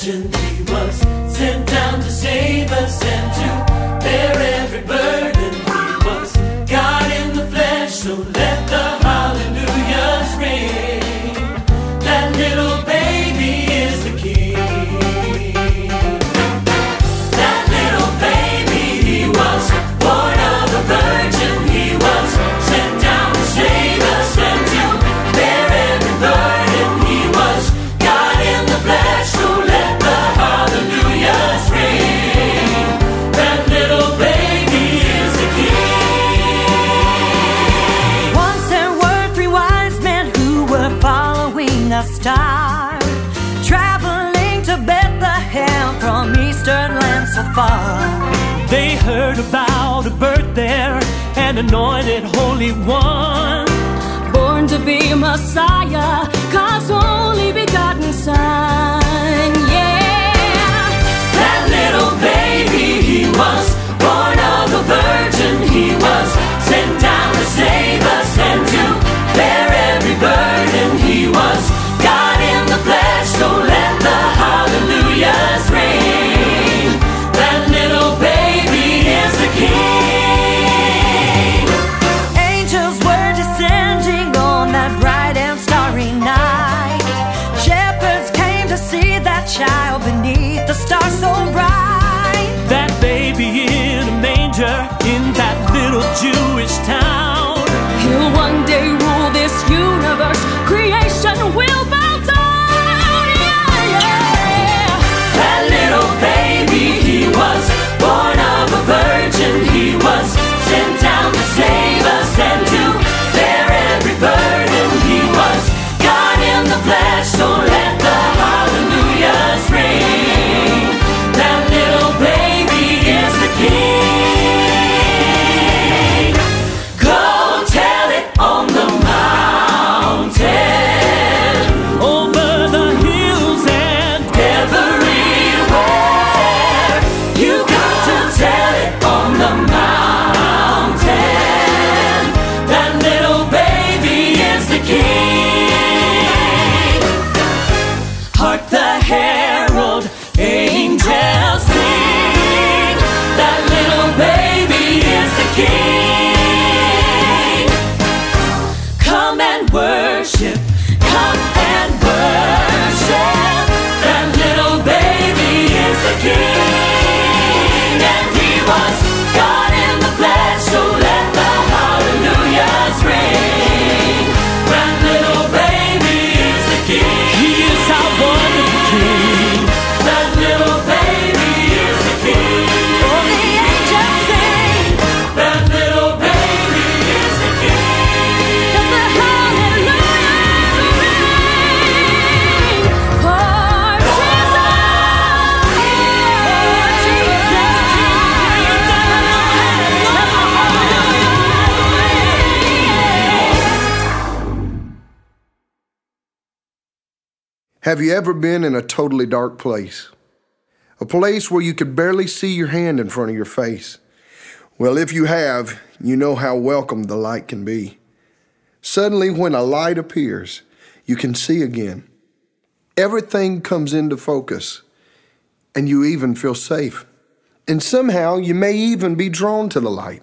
virgin, he was sent down to save us and to bear every burden. He was God in the flesh, so let the hallelujahs ring. That little baby is the king. That little baby, he was born of a virgin. He was sent down to save us and to bear every burden. He was God in the flesh, so let the hallelujahs ring. That little baby is the king. Once there were three wise men who were following a star, traveling to Bethlehem from eastern lands so far. They heard about a birth there, an anointed Holy One, Born to be Messiah, God's only begotten Son. Yeah. That little baby, he was born of a virgin. He was sent down to save us and to bear every burden. He was God in the flesh, so let the hallelujahs ring. That little baby is the king. Angels were descending on that bright and starry night. Shepherds came to see that child beneath the stars so bright. that baby in a manger in that little Jewish town. He'll one day rule this universe. Creation will bow down. Yeah, yeah. That little baby, he was born of a virgin. He was sent down to save us and to bear every burden. He was God in the flesh, so let the hallelujahs ring. That little baby is the king. Go tell it on the mountain, Over the hills and everywhere. You got to tell it on the mountain. That little baby is the king. Hark the herald angels sing. That little baby is the king. Come and worship, come and worship. That little baby is the king. And he was God in the flesh, so let the hallelujahs ring. That little baby is the king. he is our wonderful King. That little baby is the king. Oh, the angels sing That little baby is the king. that the hallelujahs ring. For Have you ever been in a totally dark place? A place where you could barely see your hand in front of your face? Well, if you have, you know how welcome the light can be. Suddenly, when a light appears, you can see again. Everything comes into focus, and you even feel safe. And somehow, you may even be drawn to the light.